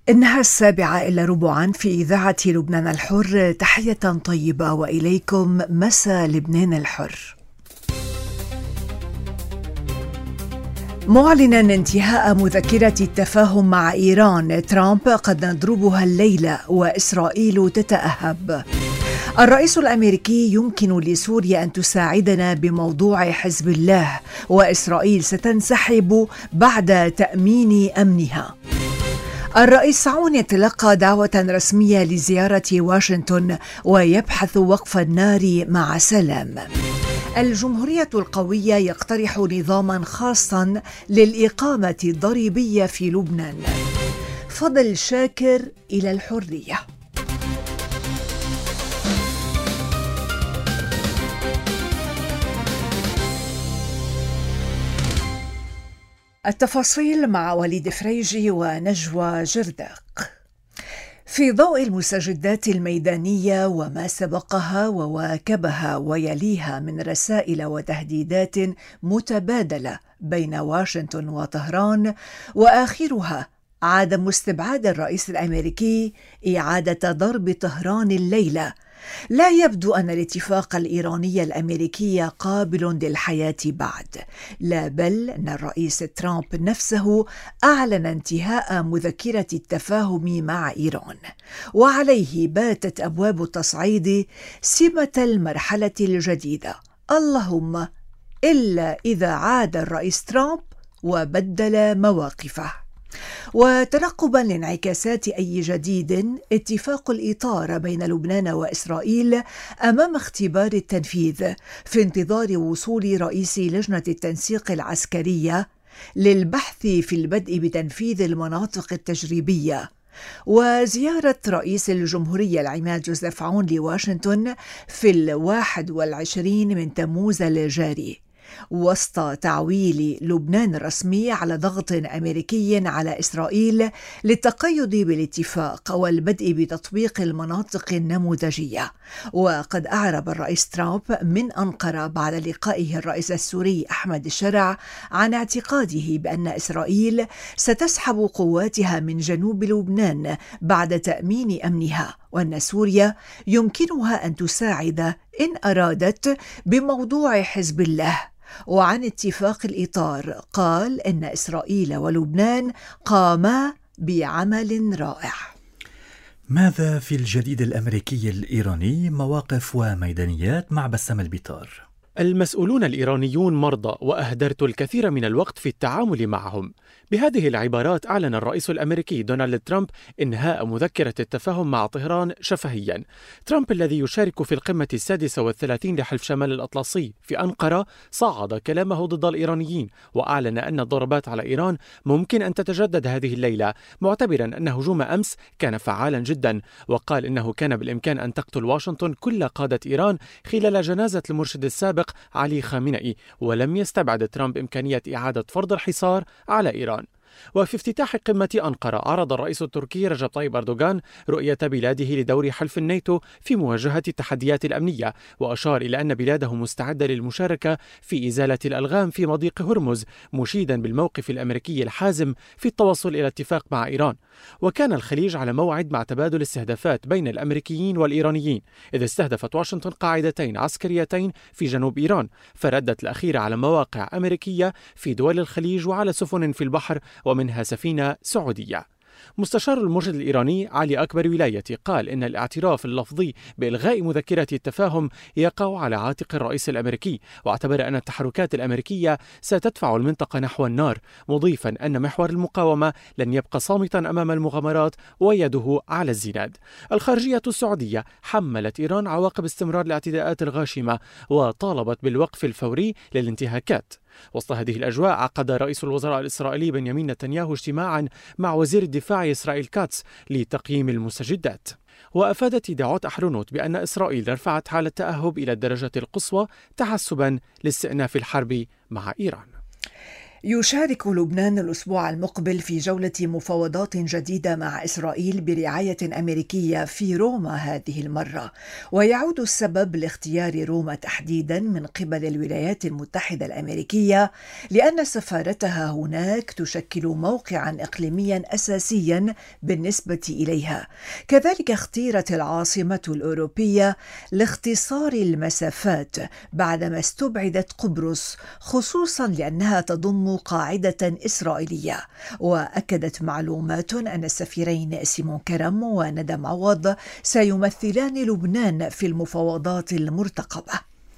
إنها 7:15 في إذاعة لبنان الحر. تحية طيبة وإليكم مساء لبنان الحر. معلنا انتهاء مذكرة التفاهم مع إيران، ترامب قد نضربها الليلة وإسرائيل تتأهب. الرئيس الأمريكي: يمكن لسوريا أن تساعدنا بموضوع حزب الله، وإسرائيل ستنسحب بعد تأمين أمنها. الرئيس عون يتلقى دعوة رسمية لزيارة واشنطن ويبحث وقف النار مع سلام. الجمهورية القوية يقترح نظاما خاصا للإقامة الضريبية في لبنان. فضل شاكر إلى الحرية. التفاصيل مع وليد فريجي ونجوى جرداق. في ضوء المستجدات الميدانية وما سبقها وواكبها ويليها من رسائل وتهديدات متبادلة بين واشنطن وطهران، وآخرها عدم استبعاد الرئيس الأمريكي إعادة ضرب طهران الليلة، لا يبدو أن الاتفاق الإيراني الأمريكي قابل للحياة بعد، لا بل أن الرئيس ترامب نفسه أعلن انتهاء مذكرة التفاهم مع إيران، وعليه باتت أبواب التصعيد سمة المرحلة الجديدة، اللهم إلا إذا عاد الرئيس ترامب وبدل مواقفه. وترقبا لانعكاسات أي جديد، اتفاق الإطار بين لبنان وإسرائيل أمام اختبار التنفيذ في انتظار وصول رئيس لجنة التنسيق العسكرية للبحث في البدء بتنفيذ المناطق التجريبية، وزيارة رئيس الجمهورية العماد جوزيف عون لواشنطن في 21 من تموز الجاري، وسط تعويل لبنان الرسمي على ضغط أمريكي على إسرائيل للتقيد بالاتفاق والبدء بتطبيق المناطق النموذجية. وقد أعرب الرئيس ترامب من أنقرة بعد لقائه الرئيس السوري أحمد الشرع عن اعتقاده بأن إسرائيل ستسحب قواتها من جنوب لبنان بعد تأمين أمنها، وأن سوريا يمكنها أن تساعد إن أرادت بموضوع حزب الله. وعن اتفاق الإطار قال إن إسرائيل ولبنان قاما بعمل رائع. ماذا في الجديد الأمريكي الإيراني؟ مواقف وميدانيات مع بسام البيطار. المسؤولون الإيرانيون مرضى، وأهدرت الكثير من الوقت في التعامل معهم. بهذه العبارات أعلن الرئيس الأمريكي دونالد ترامب إنهاء مذكرة التفاهم مع طهران شفهيا. ترامب الذي يشارك في القمة 36 لحلف شمال الأطلسي في أنقرة صعد كلامه ضد الإيرانيين، وأعلن أن الضربات على إيران ممكن أن تتجدد هذه الليلة، معتبرا أن هجوم أمس كان فعالا جدا، وقال إنه كان بالإمكان أن تقتل واشنطن كل قادة إيران خلال جنازة المرشد السابق علي خامنئي، ولم يستبعد ترامب إمكانية إعادة فرض الحصار على إيران. وفي افتتاح قمة أنقرة عرض الرئيس التركي رجب طيب أردوغان رؤية بلاده لدور حلف الناتو في مواجهة التحديات الأمنية، وأشار إلى أن بلاده مستعدة للمشاركة في إزالة الألغام في مضيق هرمز، مشيدا بالموقف الأمريكي الحازم في التوصل إلى اتفاق مع إيران. وكان الخليج على موعد مع تبادل استهدافات بين الأمريكيين والإيرانيين، إذ استهدفت واشنطن قاعدتين عسكريتين في جنوب إيران، فردت الأخيرة على مواقع أمريكية في دول الخليج وعلى سفن في البحر، ومنها سفينة سعودية. مستشار المرشد الإيراني علي أكبر ولايتي قال إن الاعتراف اللفظي بإلغاء مذكرة التفاهم يقع على عاتق الرئيس الأمريكي، واعتبر أن التحركات الأمريكية ستدفع المنطقة نحو النار، مضيفا أن محور المقاومة لن يبقى صامتا أمام المغامرات ويده على الزناد. الخارجية السعودية حملت إيران عواقب استمرار الاعتداءات الغاشمة وطالبت بالوقف الفوري للانتهاكات. وسط هذه الأجواء عقد رئيس الوزراء الإسرائيلي بنيامين نتنياهو اجتماعا مع وزير الدفاع إسرائيل كاتس لتقييم المستجدات. وأفادت إذاعة أحرنوت بأن إسرائيل رفعت حالة التأهب إلى الدرجة القصوى تحسبا لاستئناف الحرب مع إيران. يشارك لبنان الأسبوع المقبل في جولة مفاوضات جديدة مع إسرائيل برعاية أمريكية في روما هذه المرة، ويعود السبب لاختيار روما تحديدا من قبل الولايات المتحدة الأمريكية لأن سفارتها هناك تشكل موقعا إقليميا أساسيا بالنسبة إليها. كذلك اختيرت العاصمة الأوروبية لاختصار المسافات بعدما استبعدت قبرص، خصوصا لأنها تضم قاعدة إسرائيلية. وأكدت معلومات أن السفيرين سيمون كرم وندى معوض سيمثلان لبنان في المفاوضات المرتقبة.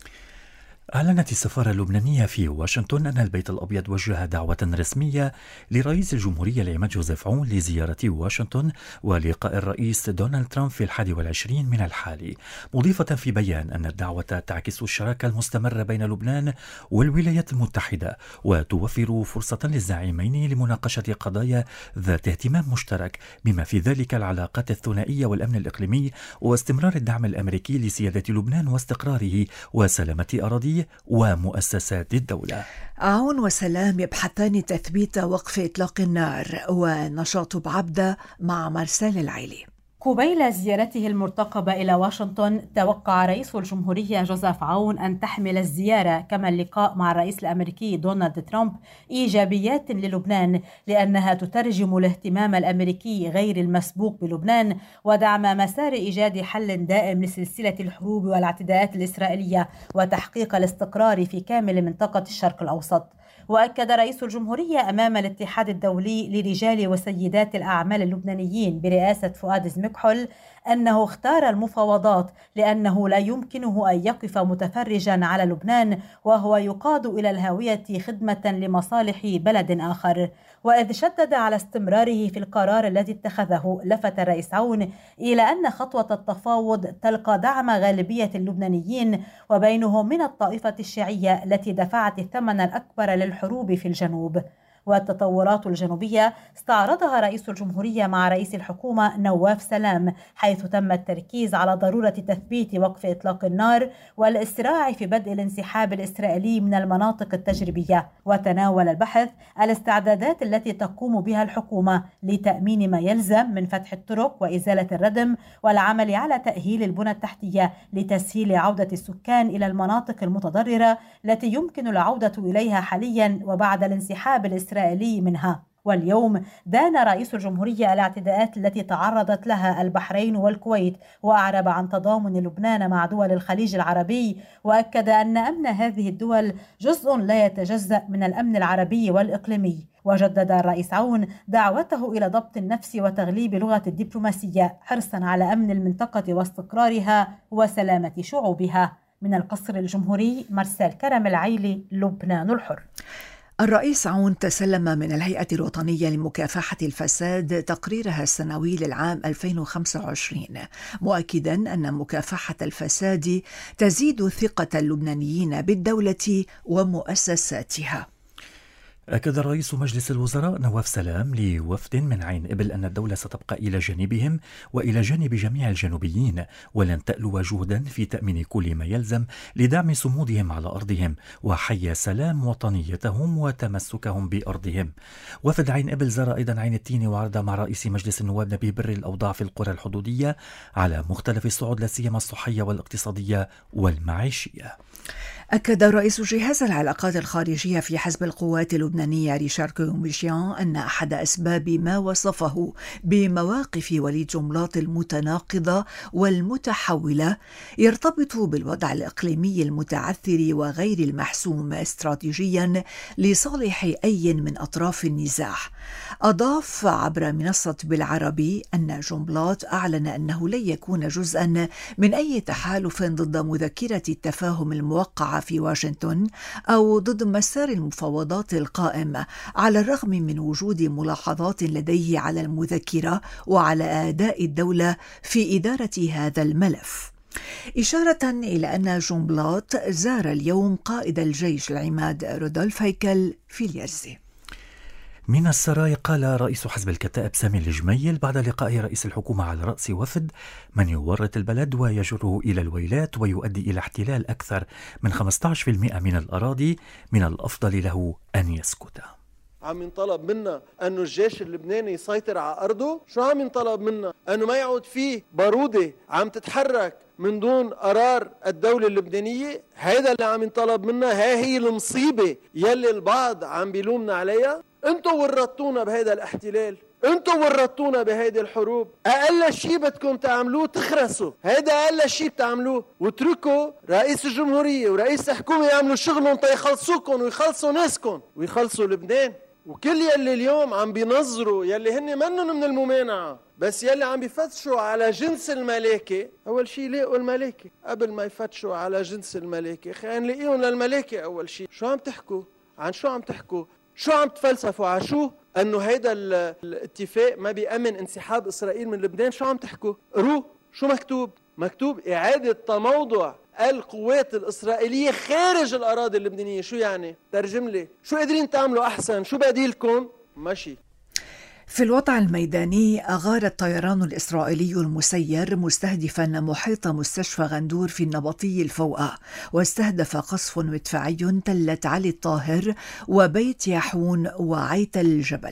أعلنت السفارة اللبنانية في واشنطن أن البيت الأبيض وجه دعوة رسمية لرئيس الجمهورية العماد جوزيف عون لزيارة واشنطن ولقاء الرئيس دونالد ترامب في 21 من الحالي، مضيفة في بيان أن الدعوة تعكس الشراكة المستمرة بين لبنان والولايات المتحدة وتوفر فرصة للزعيمين لمناقشة قضايا ذات اهتمام مشترك بما في ذلك العلاقات الثنائية والأمن الإقليمي واستمرار الدعم الأمريكي لسيادة لبنان واستقراره وسلامة أراضيه ومؤسسات الدولة. عون وسلام يبحثان تثبيت وقف إطلاق النار ونشاط بعبدة مع مرسال العيلي. قبيل زيارته المرتقبة إلى واشنطن، توقع رئيس الجمهورية جوزيف عون أن تحمل الزيارة كما اللقاء مع الرئيس الأمريكي دونالد ترامب إيجابيات للبنان، لأنها تترجم الاهتمام الأمريكي غير المسبوق بلبنان ودعم مسار إيجاد حل دائم لسلسلة الحروب والاعتداءات الإسرائيلية وتحقيق الاستقرار في كامل منطقة الشرق الأوسط. وأكد رئيس الجمهورية أمام الاتحاد الدولي لرجال وسيدات الأعمال اللبنانيين برئاسة فؤاد زمكحل أنه اختار المفاوضات لأنه لا يمكنه أن يقف متفرجا على لبنان وهو يقاد إلى الهاوية خدمة لمصالح بلد آخر. وإذ شدد على استمراره في القرار الذي اتخذه، لفت الرئيس عون إلى أن خطوة التفاوض تلقى دعم غالبية اللبنانيين وبينهم من الطائفة الشيعية التي دفعت الثمن الأكبر للحروب في الجنوب. والتطورات الجنوبية استعرضها رئيس الجمهورية مع رئيس الحكومة نواف سلام، حيث تم التركيز على ضرورة تثبيت وقف إطلاق النار والإسراع في بدء الانسحاب الإسرائيلي من المناطق التجريبية. وتناول البحث الاستعدادات التي تقوم بها الحكومة لتأمين ما يلزم من فتح الطرق وإزالة الردم والعمل على تأهيل البنى التحتية لتسهيل عودة السكان إلى المناطق المتضررة التي يمكن العودة إليها حاليا وبعد الانسحاب الإسرائيلي منها. واليوم دان رئيس الجمهورية الاعتداءات التي تعرضت لها البحرين والكويت، وأعرب عن تضامن لبنان مع دول الخليج العربي، وأكد أن أمن هذه الدول جزء لا يتجزأ من الأمن العربي والإقليمي. وجدد الرئيس عون دعوته إلى ضبط النفس وتغليب لغة الدبلوماسية حرصا على أمن المنطقة واستقرارها وسلامة شعوبها. من القصر الجمهوري، مرسال كرم العيلي، لبنان الحر. الرئيس عون تسلم من الهيئة الوطنية لمكافحة الفساد تقريرها السنوي للعام 2025، مؤكدا أن مكافحة الفساد تزيد ثقة اللبنانيين بالدولة ومؤسساتها. أكد رئيس مجلس الوزراء نواف سلام لوفد من عين إبل أن الدولة ستبقى إلى جانبهم وإلى جانب جميع الجنوبيين، ولن تألو جهدا في تأمين كل ما يلزم لدعم صمودهم على أرضهم وحيا سلام وطنيتهم وتمسكهم بأرضهم. وفد عين إبل زار أيضا عين التين وعرض مع رئيس مجلس النواب نبيه بري الأوضاع في القرى الحدودية على مختلف الصعود، لا سيما الصحية والاقتصادية والمعيشية. أكد رئيس جهاز العلاقات الخارجية في حزب القوات اللبنانية ريشار كوميشيان أن أحد أسباب ما وصفه بمواقف وليد جنبلاط المتناقضة والمتحولة يرتبط بالوضع الإقليمي المتعثر وغير المحسوم استراتيجيا لصالح أي من أطراف النزاع. أضاف عبر منصة بالعربي أن جنبلاط أعلن أنه لن يكون جزءا من أي تحالف ضد مذكرة التفاهم الموقعة في واشنطن أو ضد مسار المفاوضات القائم، على الرغم من وجود ملاحظات لديه على المذكرة وعلى أداء الدولة في إدارة هذا الملف، إشارة إلى أن جنبلاط زار اليوم قائد الجيش العماد رودولف هيكل في اليرزي. من السراي، قال رئيس حزب الكتائب سامي الجميل بعد لقاء رئيس الحكومة على رأس وفد من يورط البلد ويجره إلى الويلات ويؤدي إلى احتلال أكثر من 15% من الأراضي، من الأفضل له أن يسكت. عم ينطلب منا أنه الجيش اللبناني يسيطر على أرضه؟ شو عم ينطلب منا؟ أنه ما يعود فيه بارودة عم تتحرك من دون قرار الدولة اللبنانية؟ هيدا اللي عم ينطلب منا. هي المصيبة يلي البعض عم بيلومنا عليها. انتوا ورطونا بهيدا الاحتلال، انتوا ورطونا بهيدي الحروب. اقل شيء بدكم تعملوه تخرسوا، هيدا اقل شيء بتعملوه، واتركوا رئيس الجمهورية ورئيس الحكومة يعملوا شغلهم تيخلصوكم ويخلصوا ناسكم ويخلصوا لبنان. وكل يلي اليوم عم بينظروا يلي هن منن من الممانعة، بس يلي عم بيفتشوا على جنس الملائكة، أول شيء لاقوا الملائكة قبل ما يفتشوا على جنس الملائكة. خلينا نلاقيهم للملائكة أول شيء. شو عم تحكوا؟ عن شو عم تحكوا؟ شو عم تفلسفوا على شو؟ أنه هيدا الاتفاق ما بيأمن انسحاب إسرائيل من لبنان. شو عم تحكوا؟ قروا شو مكتوب؟ مكتوب إعادة تموضع القوات الإسرائيلية خارج الأراضي اللبنانية. شو يعني؟ ترجم لي. شو قادرين تعملوا أحسن؟ شو بديلكم؟ ماشي. في الوضع الميداني، أغار الطيران الإسرائيلي المسير مستهدفا محيط مستشفى غندور في النبطي الفوقة، واستهدف قصف مدفعي تلة علي الطاهر وبيت ياحون وعيت الجبل.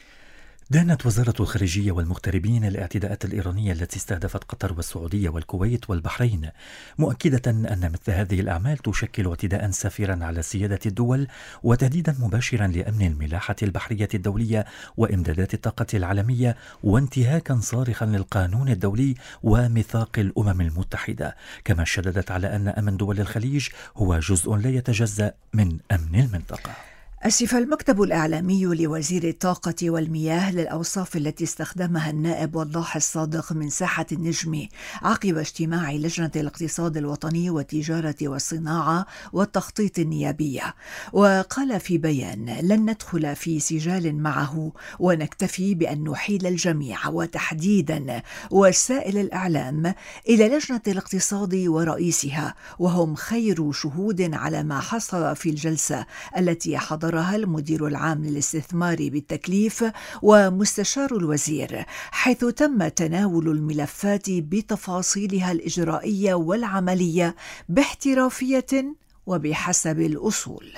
دانت وزارة الخارجية والمغتربين الاعتداءات الإيرانية التي استهدفت قطر والسعودية والكويت والبحرين، مؤكدة أن مثل هذه الأعمال تشكل اعتداء سافرا على سيادة الدول وتهديدا مباشرا لأمن الملاحة البحرية الدولية وإمدادات الطاقة العالمية، وانتهاكا صارخا للقانون الدولي وميثاق الأمم المتحدة. كما شددت على أن أمن دول الخليج هو جزء لا يتجزأ من أمن المنطقة. أسف المكتب الإعلامي لوزير الطاقة والمياه للأوصاف التي استخدمها النائب وضاح الصادق من ساحة النجم عقب اجتماع لجنة الاقتصاد الوطني والتجارة والصناعة والتخطيط النيابية، وقال في بيان: لن ندخل في سجال معه ونكتفي بأن نحيل الجميع وتحديدا وسائل الإعلام إلى لجنة الاقتصاد ورئيسها، وهم خير شهود على ما حصل في الجلسة التي حضرها المدير العام للاستثمار بالتكليف ومستشار الوزير، حيث تم تناول الملفات بتفاصيلها الإجرائية والعملية باحترافية وبحسب الأصول.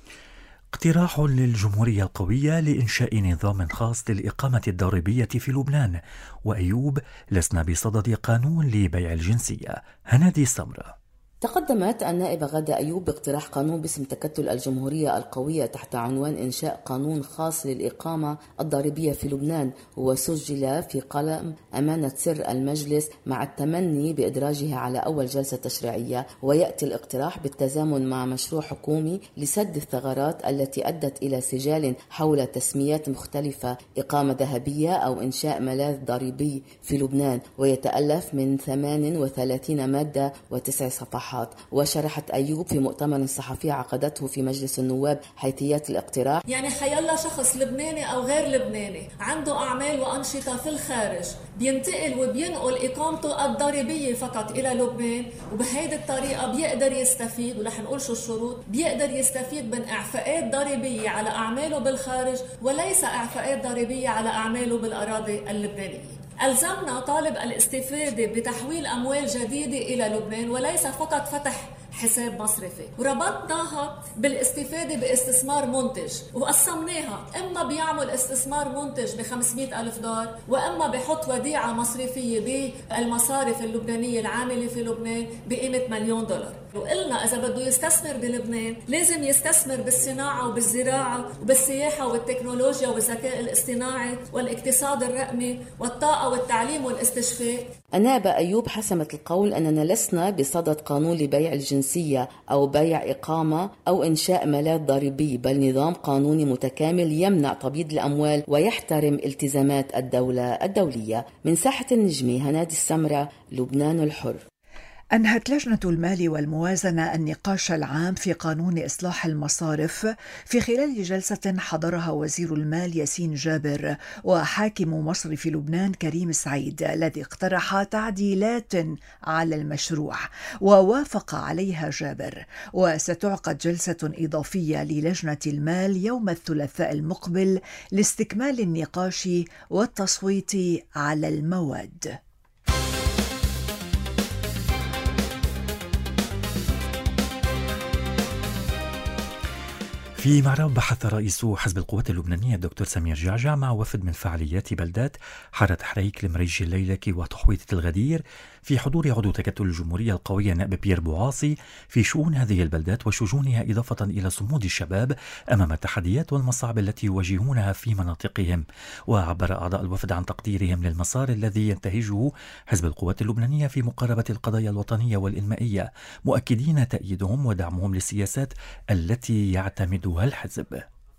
اقتراح للجمهورية القوية لإنشاء نظام خاص للإقامة الضريبية في لبنان. وأيوب: لسنا بصدد قانون لبيع الجنسية. هنادي السمرة. تقدمت النائبة غادة أيوب باقتراح قانون باسم تكتل الجمهورية القوية تحت عنوان إنشاء قانون خاص للإقامة الضريبية في لبنان، وسجل في قلم أمانة سر المجلس مع التمني بإدراجها على أول جلسة تشريعية. ويأتي الاقتراح بالتزامن مع مشروع حكومي لسد الثغرات التي أدت إلى سجال حول تسميات مختلفة: إقامة ذهبية أو إنشاء ملاذ ضريبي في لبنان، ويتألف من 38 مادة و9 صفحات. وشرحت أيوب في مؤتمر صحفي عقدته في مجلس النواب حيثيات الاقتراح: يعني حيلا شخص لبناني أو غير لبناني عنده أعمال وأنشطة في الخارج بينتقل وبينقل إقامته الضريبية فقط إلى لبنان، وبهيدي الطريقة بيقدر يستفيد، ورح نقول شو الشروط، بيقدر يستفيد من إعفاءات ضريبية على أعماله بالخارج وليس إعفاءات ضريبية على أعماله بالأراضي اللبنانية. ألزمنا طالب الاستفادة بتحويل أموال جديدة إلى لبنان وليس فقط فتح حساب مصرفي، وربطناها بالاستفادة باستثمار منتج وقسمناها: إما بيعمل استثمار منتج $500,000 وإما بحط وديعة مصرفية بالمصارف اللبنانية العاملة في لبنان بقيمة $1,000,000. وقلنا إذا بده يستثمر بلبنان لازم يستثمر بالصناعة وبالزراعة وبالسياحة والتكنولوجيا والذكاء الاصطناعي والاقتصاد الرقمي والطاقة والتعليم والاستشفاء. النائبة أيوب حسمت القول أننا لسنا بصدد قانون لبيع الجنسية أو بيع إقامة أو إنشاء ملاذ ضريبي، بل نظام قانوني متكامل يمنع تبييض الأموال ويحترم التزامات الدولة الدولية. من ساحة النجمي، هنادي السمرة، لبنان الحر. أنهت لجنة المال والموازنة النقاش العام في قانون إصلاح المصارف في خلال جلسة حضرها وزير المال ياسين جابر وحاكم مصرف لبنان كريم سعيد، الذي اقترح تعديلات على المشروع ووافق عليها جابر. وستعقد جلسة إضافية للجنة المال يوم الثلاثاء المقبل لاستكمال النقاش والتصويت على المواد. في معرض بحث رئيس حزب القوات اللبنانية الدكتور سمير جعجع مع وفد من فعاليات بلدات حارة حريك المريج الليلكي وتحويطة الغدير في حضور عضو تكتل الجمهورية القوية نائب بيير بوعاصي في شؤون هذه البلدات وشجونها، إضافة إلى صمود الشباب أمام التحديات والمصاعب التي يواجهونها في مناطقهم. وعبر أعضاء الوفد عن تقديرهم للمسار الذي ينتهجه حزب القوات اللبنانية في مقاربة القضايا الوطنية والإنمائية، مؤكدين تأييدهم ودعمهم للسياسات التي يعتمدها الحزب.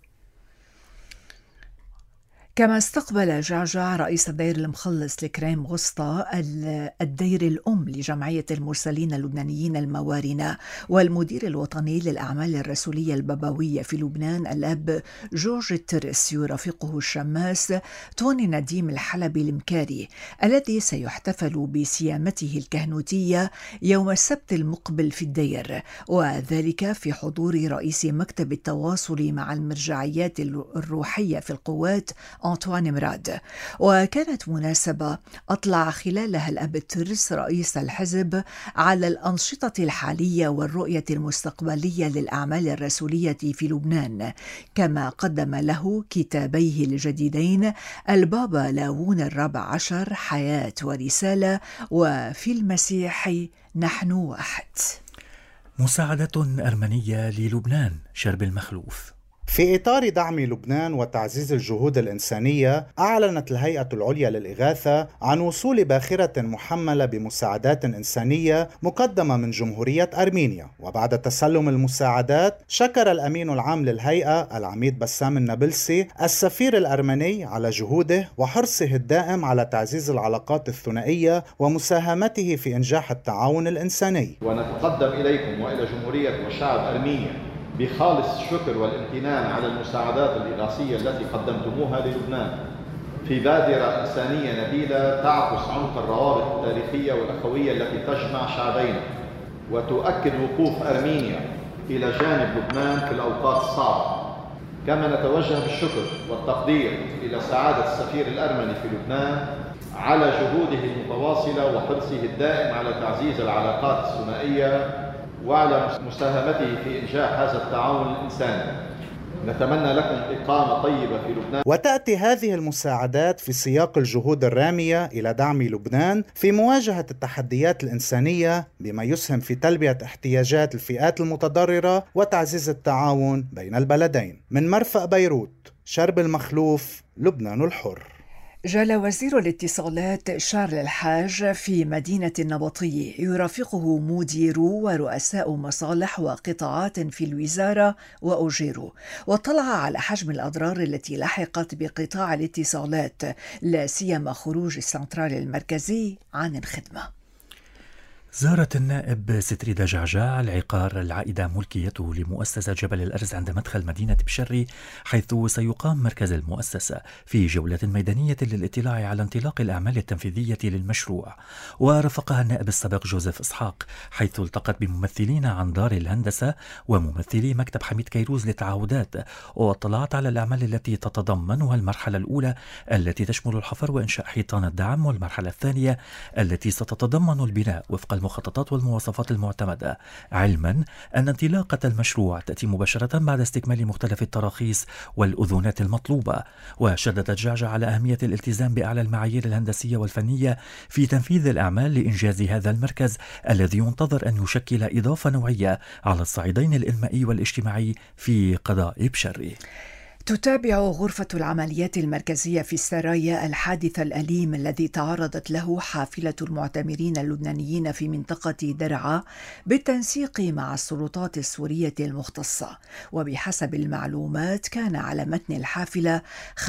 كما استقبل جعجع رئيس الدير المخلص لكريم غسطى الدير الأم لجمعية المرسلين اللبنانيين الموارنة والمدير الوطني للأعمال الرسولية البابوية في لبنان الأب جورج الترس، يرافقه الشماس توني نديم الحلبي المكاري الذي سيحتفل بسيامته الكهنوتية يوم السبت المقبل في الدير، وذلك في حضور رئيس مكتب التواصل مع المرجعيات الروحية في القوات أنطوان مراد. وكانت مناسبة أطلع خلالها الأب الترس رئيس الحزب على الأنشطة الحالية والرؤية المستقبلية للأعمال الرسولية في لبنان، كما قدم له كتابيه الجديدين البابا لاوون الرابع عشر حياة ورسالة وفي المسيح نحن واحد. مساعدة أرمنية للبنان، شرب المخلوف. في إطار دعم لبنان وتعزيز الجهود الإنسانية، أعلنت الهيئة العليا للإغاثة عن وصول باخرة محملة بمساعدات إنسانية مقدمة من جمهورية أرمينيا. وبعد تسلم المساعدات، شكر الأمين العام للهيئة العميد بسام النابلسي السفير الأرمني على جهوده وحرصه الدائم على تعزيز العلاقات الثنائية ومساهمته في إنجاح التعاون الإنساني. ونتقدم إليكم وإلى جمهورية وشعب أرمينيا بخالص الشكر والامتنان على المساعدات الإغاثية التي قدمتموها للبنان في بادرة إنسانية نبيلة تعكس عمق الروابط التاريخية والأخوية التي تجمع شعبين، وتؤكد وقوف أرمينيا إلى جانب لبنان في الأوقات الصعبة. كما نتوجه بالشكر والتقدير إلى سعادة السفير الأرمني في لبنان على جهوده المتواصلة وحرصه الدائم على تعزيز العلاقات الثنائية وعلى مساهمته في إنجاح هذا التعاون الإنساني. نتمنى لكم إقامة طيبة في لبنان. وتأتي هذه المساعدات في سياق الجهود الرامية إلى دعم لبنان في مواجهة التحديات الإنسانية، بما يسهم في تلبية احتياجات الفئات المتضررة وتعزيز التعاون بين البلدين. من مرفأ بيروت، شرب المخلوف، لبنان الحر. جال وزير الاتصالات شارل الحاج في مدينة النبطية يرافقه مديرو ورؤساء مصالح وقطاعات في الوزارة وأجيروا، واطلع على حجم الأضرار التي لحقت بقطاع الاتصالات، لا سيما خروج السنترال المركزي عن الخدمة. زارت النائب ستريدا جعجع العقار العائدة ملكيته لمؤسسة جبل الأرز عند مدخل مدينة بشري، حيث سيقام مركز المؤسسة في جولة ميدانية للاطلاع على انطلاق الأعمال التنفيذية للمشروع. ورافقها النائب السابق جوزيف إسحاق، حيث التقت بممثلين عن دار الهندسة وممثلي مكتب حميد كيروز للتعاودات، واطلعت على الأعمال التي تتضمنها المرحلة الأولى التي تشمل الحفر وإنشاء حيطان الدعم، والمرحلة الثانية التي ستتضمن البناء وفق المخططات والمواصفات المعتمدة، علما أن انطلاقة المشروع تأتي مباشرة بعد استكمال مختلف التراخيص والأذونات المطلوبة. وشددت جعجع على أهمية الالتزام بأعلى المعايير الهندسية والفنية في تنفيذ الأعمال لإنجاز هذا المركز الذي ينتظر أن يشكل إضافة نوعية على الصعيدين الإنمائي والاجتماعي في قضاء بشري. تتابع غرفة العمليات المركزية في السرايا الحادث الأليم الذي تعرضت له حافلة المعتمرين اللبنانيين في منطقة درعا بالتنسيق مع السلطات السورية المختصة. وبحسب المعلومات كان على متن الحافلة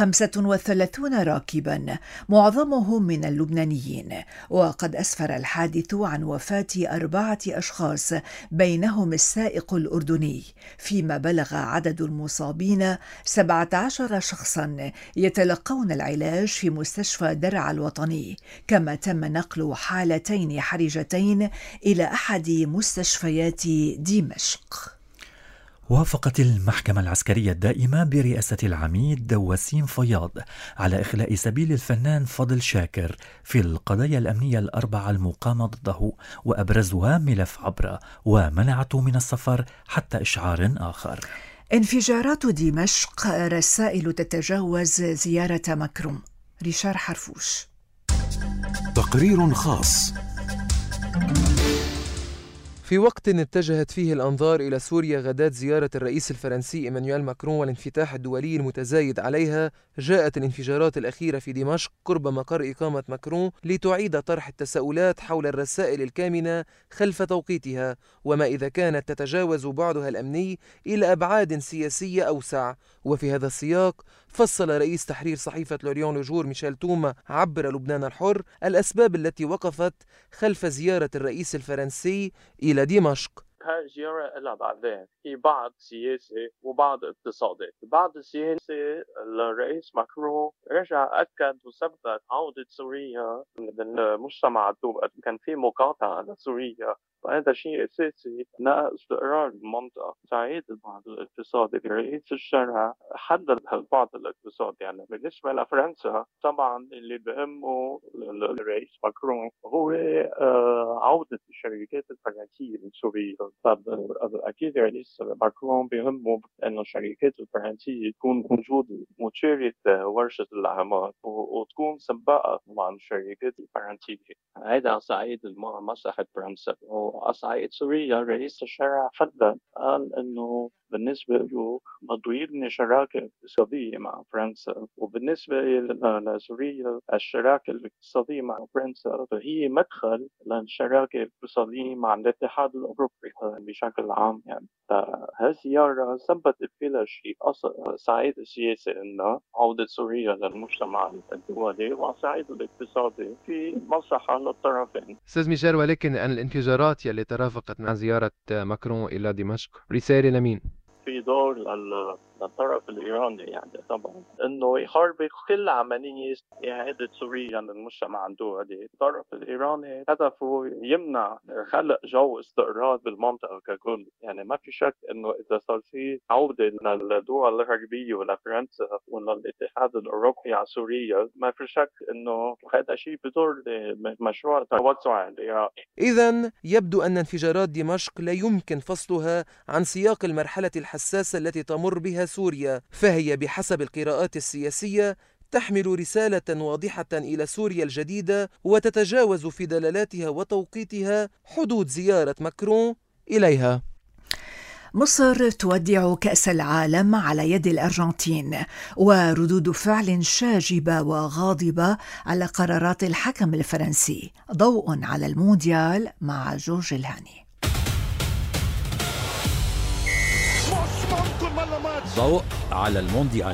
35 راكبا معظمهم من اللبنانيين، وقد أسفر الحادث عن وفاة 4 أشخاص بينهم السائق الأردني، فيما بلغ عدد المصابين 17 شخصا يتلقون العلاج في مستشفى درعا الوطني، كما تم نقل حالتين حرجتين إلى أحد مستشفيات دمشق. وافقت المحكمة العسكرية الدائمة برئاسة العميد وسيم فياض على إخلاء سبيل الفنان فضل شاكر في القضايا الأمنية ال4 المقامة ضده، وأبرزها ملف عبرة، ومنعته من السفر حتى إشعار آخر. انفجارات دمشق، رسائل تتجاوز زيارة ماكرون. ريشار حرفوش. تقرير خاص. في وقت اتجهت فيه الأنظار إلى سوريا غداة زيارة الرئيس الفرنسي إيمانويل ماكرون والانفتاح الدولي المتزايد عليها، جاءت الانفجارات الأخيرة في دمشق قرب مقر إقامة ماكرون لتعيد طرح التساؤلات حول الرسائل الكامنة خلف توقيتها، وما إذا كانت تتجاوز بعدها الأمني إلى أبعاد سياسية أوسع. وفي هذا السياق فصل رئيس تحرير صحيفة لوريون لوجور ميشيل توما عبر لبنان الحر الأسباب التي وقفت خلف زيارة الرئيس الفرنسي إلى دمشق. هاي الزيارة لها بعدين في بعض سياسي وبعض اقتصادي. بعض السياسي الرئيس ماكرون رجع أكد وثبت عودة سوريا من المجتمع الدولي، كان في مقاطعة لسوريا، وهذا شيء أساسي لاستقرار المنطقة. تعيد البعد الاقتصادي، رئيس الشرع حدد هالبعد الاقتصادي. يعني بالنسبة لفرنسا طبعا اللي بهمه الرئيس ماكرون هو عودة الشركات الفرنسية لسوريا. طب أكيد الرئيس ماكرون بهمه أنه الشركات الفرنسية تكون موجودة وتشارك ورشة الأعمال وتكون سباقة مع الشركات الفرنسية. هذا صعيد مصلحة فرنسا. وصعيد سوريا رئيس الشرع حدد قال أنه بالنسبة له بده يبني شراكة اقتصادية مع فرنسا، وبالنسبة لسوريا الشراكة الاقتصادية مع فرنسا هي مدخل للشراكة الاقتصادية مع الاتحاد الأوروبي بشكل عام. يعني هالزيارة ثبتت فيها شيء صعيد السياسي أنه عودة سوريا للمجتمع الدولي، وصعيد الاقتصادي في مصلحة للطرفين. أستاذ ميشيل، ولكن الانفجارات يلي ترافقت مع زيارة ماكرون إلى دمشق رسالة لمين؟ في دور للطرف الإيراني، يعني طبعا أنه يحارب كل عملية إعادة سوريا للمجتمع الدولي. الطرف الإيراني هدفه يمنع خلق جو استقرار بالمنطقة ككل. يعني ما في شك أنه إذا صار في عودة للدول الغربية ولفرنسا وللاتحاد الأوروبي على سوريا، ما في شك أنه هذا شيء بضر مشروع التوسع الإيراني. إذن يبدو أن انفجارات دمشق لا يمكن فصلها عن سياق المرحلة الحساسة التي تمر بها سوريا، فهي بحسب القراءات السياسية تحمل رسالة واضحة إلى سوريا الجديدة، وتتجاوز في دلالاتها وتوقيتها حدود زيارة ماكرون إليها. مصر تودع كأس العالم على يد الأرجنتين، وردود فعل شاجبة وغاضبة على قرارات الحكم الفرنسي. ضوء على المونديال مع جورج الهاني. ضوء على المونديال.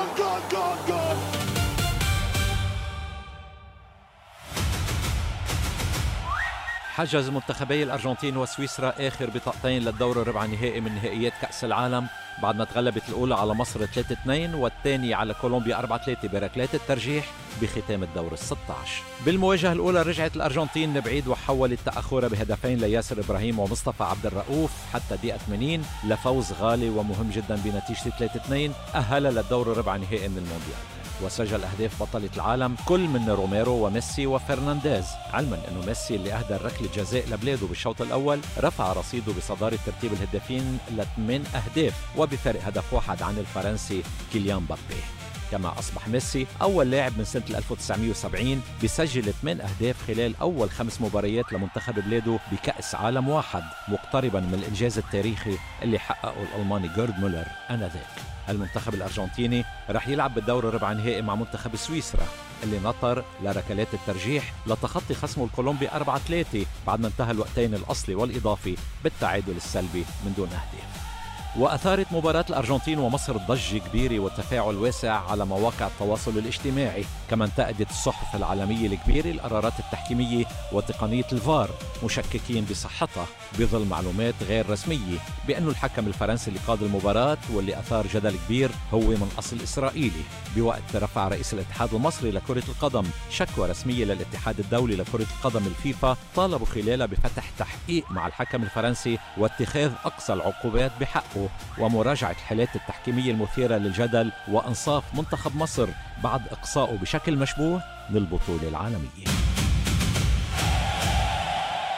حجز منتخبي الأرجنتين وسويسرا آخر بطاقتين للدور الربع النهائي من نهائيات كأس العالم، بعد ما تغلبت الأولى على مصر 3-2 والثانية على كولومبيا 4-3 بركلات الترجيح بختام الدور ال16. بالمواجهة الأولى رجعت الأرجنتين بعيد وحولت تأخرها بهدفين لياسر إبراهيم ومصطفى عبد الرؤوف حتى دقيقة 80 لفوز غالي ومهم جدا بنتيجة 3-2 أهل للدور الربع النهائي من المونديال. وسجل أهداف بطلة العالم كل من روميرو وميسي وفرنانديز، علما أنه ميسي اللي أهدى ركلة جزاء لبلاده بالشوط الأول رفع رصيده بصدارة ترتيب الهدافين ل8 أهداف وبفرق هدف واحد عن الفرنسي كيليان مبابي. كما أصبح ميسي أول لاعب من سنة 1970 بيسجل 8 أهداف خلال أول 5 مباريات لمنتخب بلاده بكأس عالم واحد، مقتربا من الإنجاز التاريخي اللي حققه الألماني جيرد مولر آنذاك. المنتخب الأرجنتيني رح يلعب بالدور الربع النهائي مع منتخب سويسرا اللي نطر لركلات الترجيح لتخطي خصمه الكولومبي 4-3 بعد ما انتهى الوقتين الأصلي والإضافي بالتعادل السلبي من دون أهداف. وأثارت مباراة الأرجنتين ومصر ضجة كبيرة وتفاعل واسع على مواقع التواصل الاجتماعي، كما انتقدت الصحف العالمية الكبيرة القرارات التحكيمية وتقنية الفار، مشككين بصحتها بظل معلومات غير رسمية بأنه الحكم الفرنسي اللي قاد المباراة واللي أثار جدل كبير هو من أصل إسرائيلي. بوقت رفع رئيس الاتحاد المصري لكرة القدم شكوى رسمية للاتحاد الدولي لكرة القدم الفيفا، طالبوا خلالها بفتح تحقيق مع الحكم الفرنسي واتخاذ أقصى العقوبات بحقه ومراجعة الحالات التحكيمية المثيرة للجدل وإنصاف منتخب مصر بعد إقصائه بشكل مشبوه للبطولة العالمية.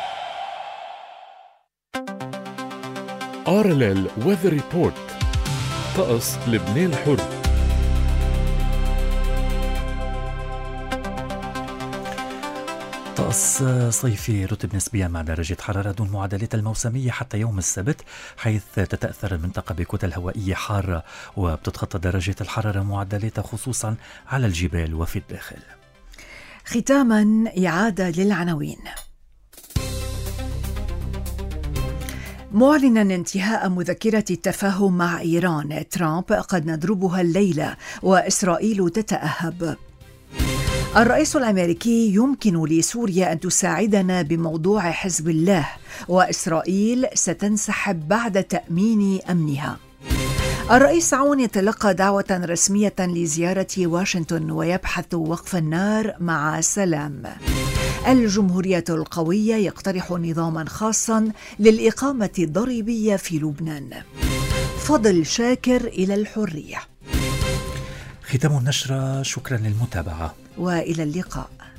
RLL Weather Report. طقس لبنان حر. طقس صيفي رطب نسبيا مع درجة حرارة دون معدلات الموسمية حتى يوم السبت، حيث تتأثر المنطقة بكتل هوائية حارة وبتتخطى درجة الحرارة معدلاتها خصوصا على الجبال وفي الداخل. ختاما إعادة للعناوين. معلنا انتهاء مذكرة التفاهم مع إيران، ترامب قد نضربها الليلة وإسرائيل تتأهب. الرئيس الأمريكي يمكن لسوريا أن تساعدنا بموضوع حزب الله، وإسرائيل ستنسحب بعد تأمين أمنها. الرئيس عون يتلقى دعوة رسمية لزيارة واشنطن ويبحث وقف النار مع سلام. الجمهورية القوية يقترح نظاما خاصا للإقامة الضريبية في لبنان. فضل شاكر إلى الحرية. ختام النشرة، شكرا للمتابعة وإلى اللقاء.